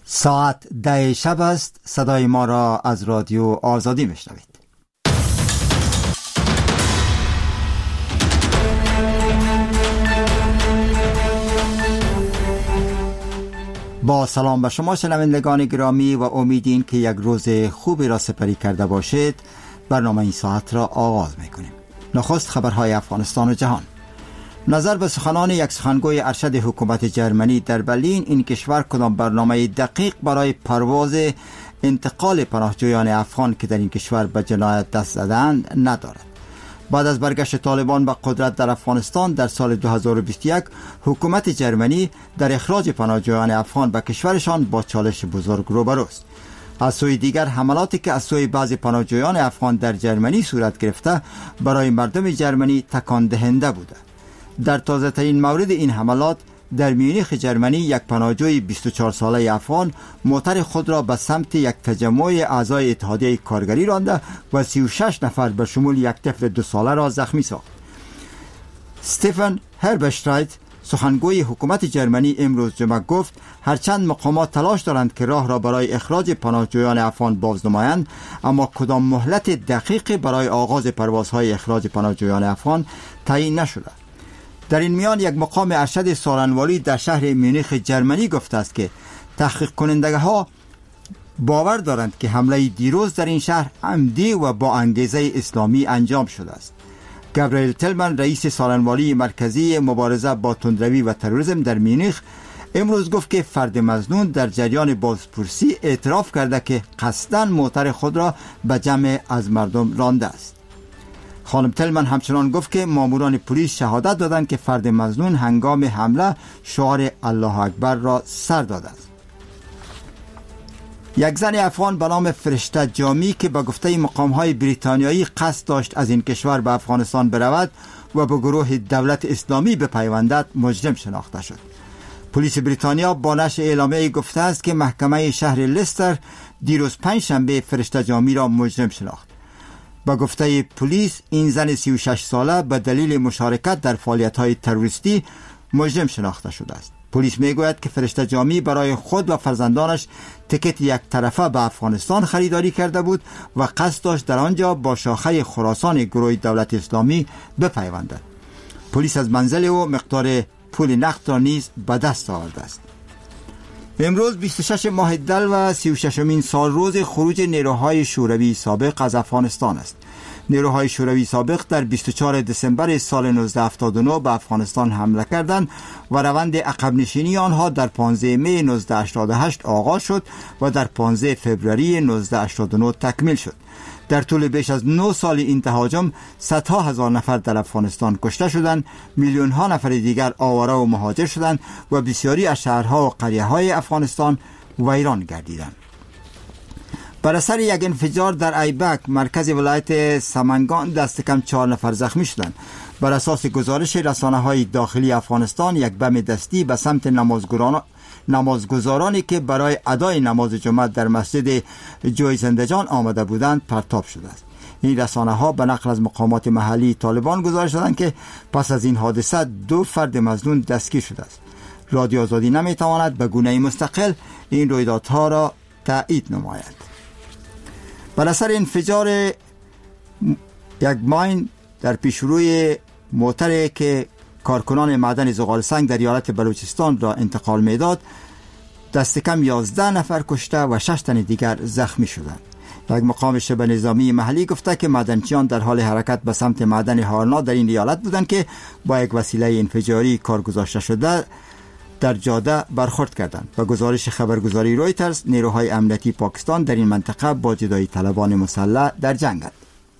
ساعت 10 شب است. صدای ما را از رادیو آزادی میشنوید. با سلام به شما شنوندگان گرامی و امیدین که یک روز خوبی را سپری کرده باشید. برنامه این ساعت را آغاز میکنیم. نخست خبرهای افغانستان و جهان. نظر به سخنان یک سخنگوی ارشد حکومت جرمنی در برلین، این کشور کدام برنامه دقیق برای پرواز انتقال پناهجویان افغان که در این کشور به جنایت دست زدند ندارد. بعد از برگشت طالبان به قدرت در افغانستان در سال 2021، حکومت جرمنی در اخراج پناهجویان افغان به کشورشان با چالش بزرگ روبروست. از سوی دیگر حملاتی که از سوی بعضی پناهجویان افغان در جرمنی صورت گرفته برای مردم جرمنی تکان دهنده بوده. در تازه ترین مورد این حملات در میونیخ جرمنی، یک پناهجوی 24 ساله افغان موتر خود را به سمت یک تجمع اعضای اتحادیه کارگری رانده و 36 نفر به شمول یک طفل 2 ساله را زخمی ساخت. استفان هربشترايت، سخنگوی حکومت جرمنی، امروز جمعه گفت هرچند مقامات تلاش دارند که راه را برای اخراج پناهجویان افغان باز نمایند، اما کدام مهلت دقیق برای آغاز پروازهای اخراج پناهجویان افغان تعیین نشده. در این میان یک مقام ارشد سالنوالی در شهر میونیخ جرمنی گفته است که تحقیق کننده ها باور دارند که حمله دیروز در این شهر عمدی و با انگیزه اسلامی انجام شده است. گابریل تلمن، رئیس سالنوالی مرکزی مبارزه با تندروی و تروریسم در میونیخ، امروز گفت که فرد مظنون در جریان بازپرسی اعتراف کرده که قصداً موتر خود را به جمع از مردم رانده است. خانم تلمن همچنان گفت که ماموران پلیس شهادت دادند که فرد مظنون هنگام حمله شعار الله اکبر را سر داده است. یک زن افغان به نام فرشته جامی که به گفته مقام‌های بریتانیایی قصد داشت از این کشور به افغانستان برود و به گروه دولت اسلامی بپیوندد، مجرم شناخته شد. پلیس بریتانیا با نشر اعلامیه‌ای گفته است که محکمه شهر لستر دیروز پنجشنبه فرشته جامی را مجرم شناخت. با گفته پلیس، این زن 36 ساله به دلیل مشارکت در فعالیت‌های تروریستی مجرم شناخته شده است. پلیس میگوید که فرشته جامی برای خود و فرزندانش تکت یک طرفه به افغانستان خریداری کرده بود و قصد داشت در آنجا با شاخه خراسان گروه دولت اسلامی بپیوندد. پلیس از منزل او مقدار پول نقد را نیز به دست آورده است. امروز 26 ماه دل و 36مین سال روز خروج نیروهای شوروی سابق از افغانستان است. نیروهای شوروی سابق در 24 دسامبر سال 1979 به افغانستان حمله کردند و روند عقب نشینی آنها در 15 می 1988 آغاز شد و در 15 فوریه 1989 تکمیل شد. در طول بیش از 9 سال این تهاجم صدها هزار نفر در افغانستان کشته شدند، میلیون ها نفر دیگر آواره و مهاجر شدند و بسیاری از شهرها و قریه های افغانستان ویران گردیدند. بر اثر یک انفجار در ایبک، مرکز ولایت سمنگان، دست کم 4 نفر زخمی شدند. بر اساس گزارش رسانه‌های داخلی افغانستان، یک بم دستی به سمت نمازگزارانی که برای ادای نماز جمعه در مسجد جوی زندجان آمده بودند پرتاب شده است. این رسانه‌ها به نقل از مقامات محلی طالبان گزارش دادند که پس از این حادثه 2 فرد مظنون دستگیر شده است. رادیو آزادی نمیتواند به گونه مستقل این رویدادها را تایید نماید. بر اثر انفجار یک ماین در پیشروی موتری که کارکنان معدن زغال سنگ در ایالت بلوچستان را انتقال میداد، دست کم 11 نفر کشته و 6 تن دیگر زخمی شدند. یک مقام شبه نظامی محلی گفته که معدنچیان در حال حرکت به سمت معدن هارنا در این ایالت بودند که با یک وسیله انفجاری کارگذاشته شده در جاده برخورد کردند. و گزارش خبرگزاری رویترز، نیروهای امنیتی پاکستان در این منطقه با جدایی طلبان مسلح در جنگند.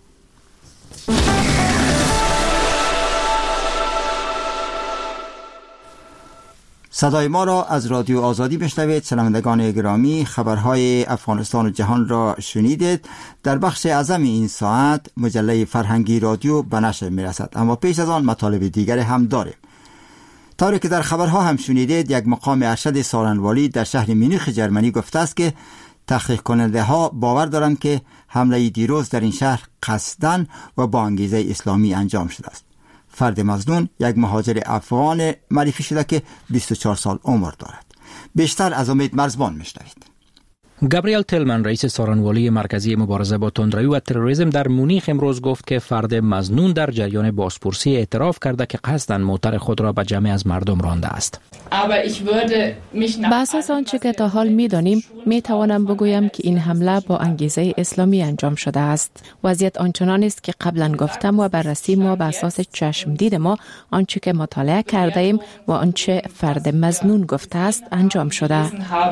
صدای ما را از رادیو آزادی بشنوید. شنوندگان گرامی، خبرهای افغانستان و جهان را شنیدید. در بخش اعظم این ساعت مجله فرهنگی رادیو به نشر میرسد، اما پیش از آن مطالب دیگر هم داریم. طوری که در خبرها هم شنیدید، یک مقام ارشد سالنوالی در شهر میونیخ جرمنی گفته است که تحقیق کننده ها باور دارند که حمله دیروز در این شهر قصداً و با انگیزه اسلامی انجام شده است. فرد مظنون یک مهاجر افغان معرفی شده که 24 سال عمر دارد. بیشتر از امید مرزبان میشنوید. گابریل تلمن رئیس سارانوالی مرکزی مبارزه با تندروی و تروریسم در مونیخ امروز گفت که فرد مظنون در جریان بازپرسی اعتراف کرده که قصداً موتر خود را به جمع از مردم رانده است. به اساس آنچه که تا حال می‌دانیم می‌توانم بگویم که این حمله با انگیزه اسلامی انجام شده است. وضعیت آنچنان است که قبلا گفتم و بررسی ما به اساس چشم دید ما آنچه که مطالعه کرده ایم و آنچه فرد مظنون گفته است انجام شده.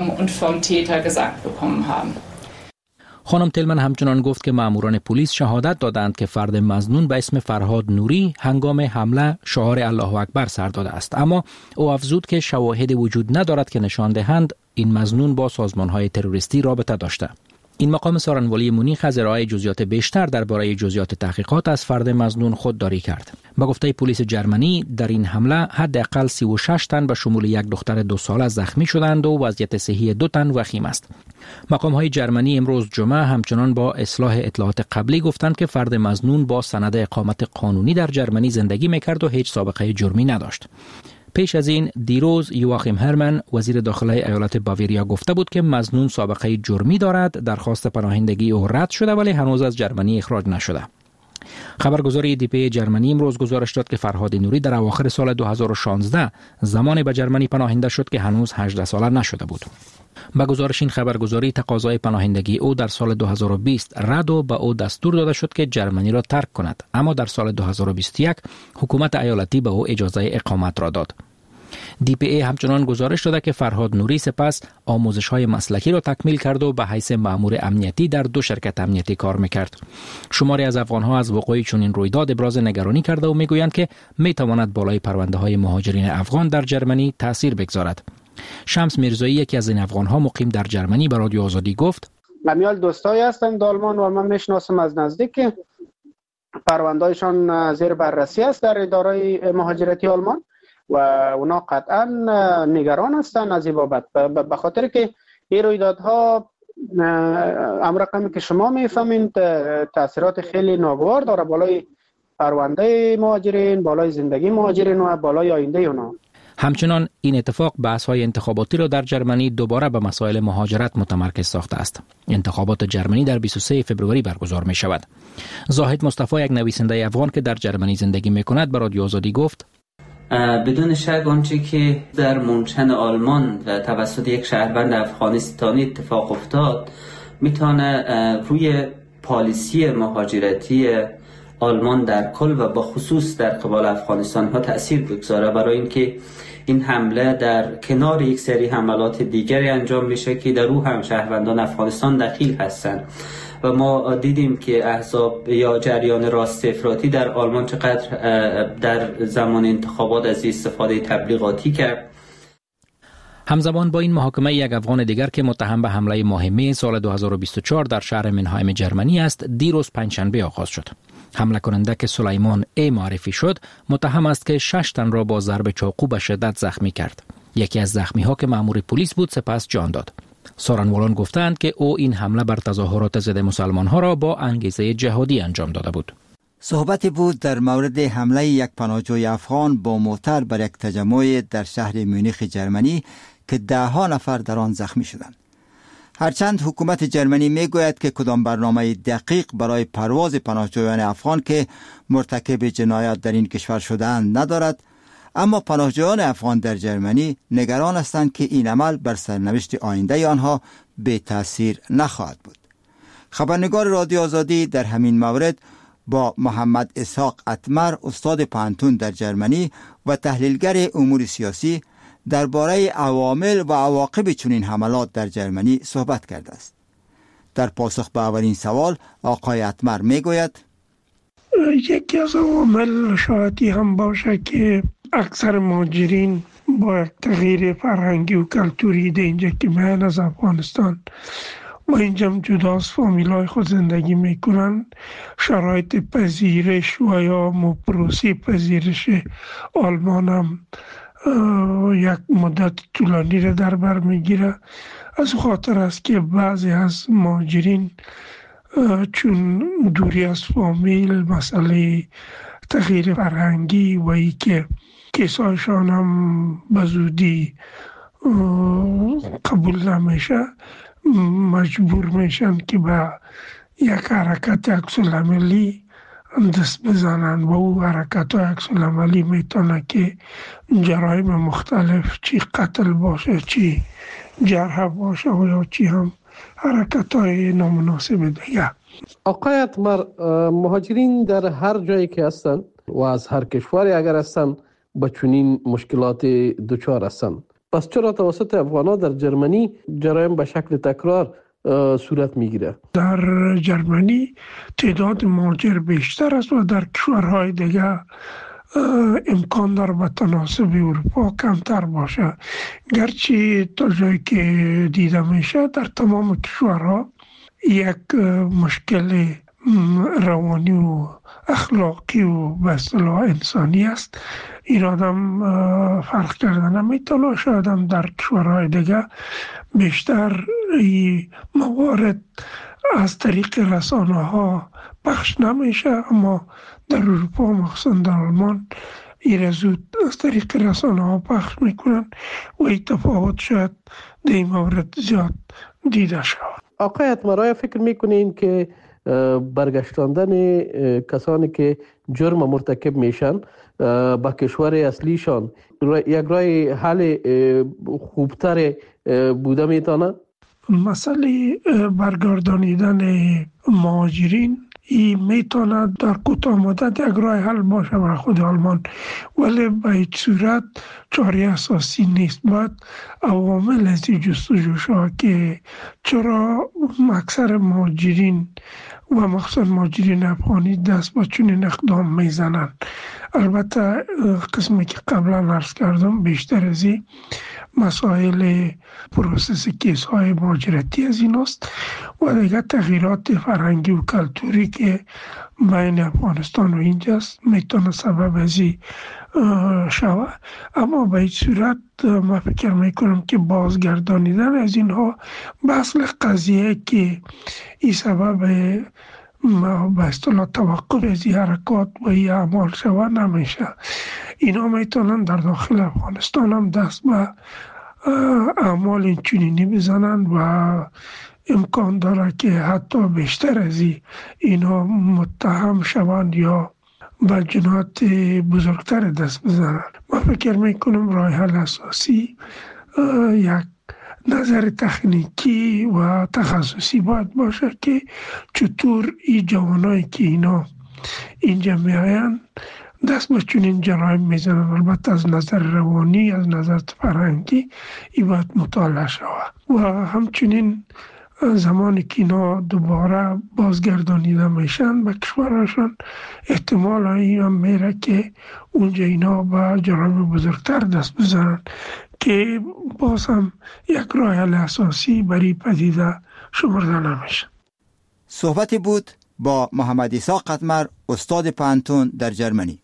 خانم تلمن همچنان گفت که ماموران پلیس شهادت دادند که فرد مظنون به اسم فرهاد نوری هنگام حمله شعار الله اکبر سر داده است، اما او افزود که شواهد وجود ندارد که نشان دهند این مظنون با سازمان‌های تروریستی رابطه داشته. این مقام سارانوالی مونیخ از ارائه جزئیات بیشتر درباره جزئیات تحقیقات از فرد مظنون خودداری کرد. با گفته پلیس جرمنی در این حمله حداقل 36 تن به شمول یک دختر 2 ساله زخمی شدند و وضعیت صحی 2 تن وخیم است. مقام‌های جرمنی امروز جمعه همچنان با اصلاح اطلاعات قبلی گفتند که فرد مظنون با سند اقامت قانونی در جرمنی زندگی می‌کرد و هیچ سابقه جرمی نداشت. پیش از این دیروز یواخیم هرمن وزیر داخلی ایالت باواریا گفته بود که مظنون سابقه جرمی دارد. درخواست پناهندگی او رد شده ولی هنوز از جرمنی اخراج نشده. خبرگزاری دیپی جرمنی امروز گزارش داد که فرهاد نوری در اواخر سال 2016 زمانی به جرمنی پناهنده شد که هنوز 18 ساله نشده بود. با گزارش این خبرگزاری تقاضای پناهندگی او در سال 2020 رد و به او دستور داده شد که جرمنی را ترک کند، اما در سال 2021 حکومت ایالتی به او اجازه اقامت را داد. DPA همچنان گزارش داده که فرهاد نوری سپس آموزش‌های مسلکی را تکمیل کرد و به حیث مأمور امنیتی در 2 شرکت امنیتی کار می‌کرد. شماری از افغان‌ها از وقوع چنین رویداد ابراز نگرانی کرده و می‌گویند که می‌تواند بالای پرونده‌های مهاجرین افغان در جرمنی تأثیر بگذارد. شمس میرزایی یکی از این افغان‌ها مقیم در جرمنی به رادیو آزادی گفت: "میال دوستایی هستند در آلمان و من میشناسم از نزدیک، پرونده‌هایشان زیر بررسی است در اداره مهاجرتی آلمان و اونا قطعا نگران هستند از این بابت، به خاطر که این رویدادها رقمی که شما میفهمید تاثیرات خیلی ناگوار داره بالای پرونده مهاجرین، بالای زندگی مهاجرین و بالای آینده اونا. همچنان این اتفاق بحث‌های انتخاباتی را در جرمنی دوباره به مسائل مهاجرت متمرکز ساخته است. انتخابات جرمنی در 23 فوریه برگزار می شود. زاهد مصطفی یک نویسنده افغان که در جرمنی زندگی می کند به رادیو آزادی گفت: بدون شک آنچه که در منشن آلمان و توسط یک شهروند افغانستانی اتفاق افتاد میتونه روی پالیسی مهاجرتی آلمان در کل و با خصوص در قبال افغانستان ها تأثیر بگذاره، برای اینکه این حمله در کنار یک سری حملات دیگری انجام میشه که در او هم شهروندان افغانستان دخیل هستند و ما دیدیم که احزاب یا جریان راست افراطی در آلمان چقدر در زمان انتخابات از استفاده تبلیغاتی کرد. همزمان با این محاکمه یک افغان دیگر که متهم به حمله ماه می سال 2024 در شهر منهایم جرمنی است دیروز پنجشنبه آغاز شد. حمله کننده که سلیمان ای معرفی شد متهم است که 6 تن را با ضرب چاقو به شدت زخمی کرد. یکی از زخمی ها که مأمور پلیس بود سپس جان داد. سارانوالان گفتند که او این حمله بر تظاهرات ضد مسلمان ها را با انگیزه جهادی انجام داده بود. صحبتی بود در مورد حمله یک پناهجوی افغان با موتر بر یک تجمع در شهر مونیخ جرمنی که 10 نفر در آن زخمی شدند. هرچند حکومت جرمنی میگوید که کدام برنامه دقیق برای پرواز پناهجویان افغان که مرتکب جنایات در این کشور شده‌اند ندارد، اما پناهجویان افغان در جرمنی نگران هستند که این عمل بر سرنوشت آینده آنها بی تأثیر نخواهد بود. خبرنگار رادیو آزادی در همین مورد با محمد اسحاق اتمر استاد پانتون در جرمنی و تحلیلگر امور سیاسی درباره عوامل و عواقب چنین حملات در جرمنی صحبت کرده است. در پاسخ به اولین سوال آقای اتمر میگوید: یکی از عوامل شاید هم باشه که اکثر مهاجرین با تغییر فرهنگی و کلتوری ده اینجا که میان از افغانستان و اینجا جدا از فامیلای خود زندگی میکنن، شرایط پذیرش و یا پروسه پذیرش آلمان هم یک مدت طولانی را در بر میگیره. از خاطر است که بعضی از مهاجرین چون دوری از فامیل، مسئله تغییر فرهنگی و ای که کیسایشان هم بزودی قبول نمیشه، مجبور میشن که به یک حرکت عکس العملی دست بزنن و او حرکت های عکس العملی میتونه که جرایم مختلف، چی قتل باشه، چی جرح باشه و یا چی هم حرکت های نامناسب دیگه. آقای اتمر، مهاجرین در هر جایی که هستن و از هر کشوری اگر هستن به چنین مشکلات دچار هستن، پس چرا توسط افغان‌ها در جرمنی جرایم به شکل تکرار صورت میگیره؟ در جرمنی تعداد مهاجر بیشتر است و در کشورهای دیگه امکان داره به تناسب اروپا کمتر باشه. گرچه تا جایی که دیده میشه در تمام کشورها یک مشکل روانی و اخلاقی و به اصطلاح انسانی است. این آدم فرق کردن نمیتونه. شاید هم در کشورهای دیگه بیشتر این موارد از طریق رسانه ها پخش نمیشه، اما در اروپا مخصوصا در آلمان این زود از طریق رسانه ها پخش میکنن و این تفاوت شاید در این مورد زیاد دیده شود. آقای اتمر، فکر میکنین که برگشتاندن کسانی که جرم مرتکب میشن با کشور اصلیشان یک راه حل خوبتر بوده میتونه؟ مسئله برگردانیدن مهاجرین این میتونه در کوتاه مدت یک راه حل باشه برای خود آلمان، ولی به هیچ صورت چاره اساسی نیست. باید عوامل از جستجو شود که چرا اکثر مهاجرین و مخصوصا مهاجرین افغانی دست با چنین اقدام میزنن. البته قسمی که قبلا عرض کردم بیشتر از این مسائل پروسس کیس های مهاجرتی از این است و دیگه تغییرات فرهنگی و کلتوری که بین افغانستان و اینجاست میتونه سبب از این شود. اما به هیچ صورت من فکر میکنم که بازگردانیدن از اینها به اصل قضیه که این سبب به اصطلاح توقف از این حرکات و این اعمال شود نمیشه. اینا میتونن در داخل افغانستان هم دست به اعمال اینچنینی بزنن و امکان داره که حتی بیشتر از اینا متهم شوند یا به جنایت بزرگتر دست بزنن. من فکر میکنم راه حل اساسی یک نظر تکنیکی و تخصصی باید باشه که چطور این جوانایی که اینا اینجا میاین دست به چنین جرایم میزنن. البته از نظر روانی، از نظر فرهنگی این باید مطالعه شود و همچنین زمانی که اینا دوباره بازگردانیده میشن به کشورشان احتمال این هم میره که اونجا اینا به جرایم بزرگتر دست بزنن که باز هم یک راه حل اساسی برای پدیده شمرده نمیشه. صحبتی بود با محمد اسحاق اتمر، استاد پانتون در جرمنی.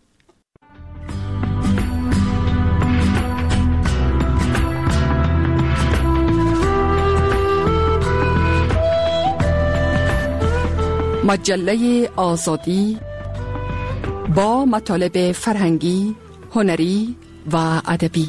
مجله آزادی با مطالب فرهنگی، هنری و ادبی.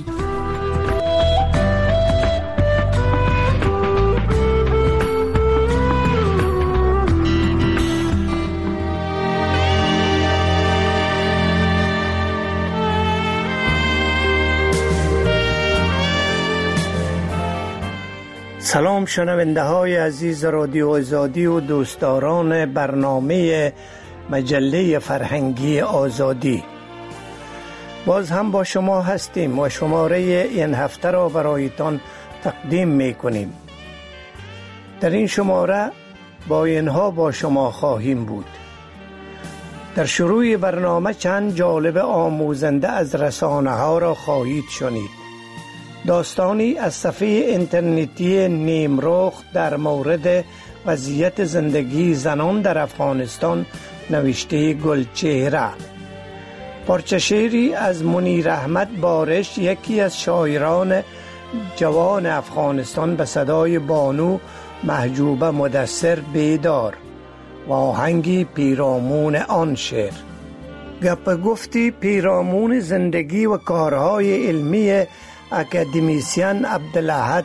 سلام شنونده های عزیز رادیو آزادی و دوستداران برنامه مجله فرهنگی آزادی. باز هم با شما هستیم و شماره این هفته را برایتان تقدیم می کنیم. در این شماره با اینها با شما خواهیم بود. در شروع برنامه چند جالب آموزنده از رسانه ها را خواهید شنید. داستانی از صفحه اینترنتی نیمرخ در مورد وضعیت زندگی زنان در افغانستان نوشته گلچهره. پارچه شعری از منیر احمد بارش، یکی از شاعران جوان افغانستان، به صدای بانو محجوبه مدثر بیدار و آهنگی پیرامون آن شعر. گپ گفتی پیرامون زندگی و کارهای علمی اکادمیسین عبدالاحد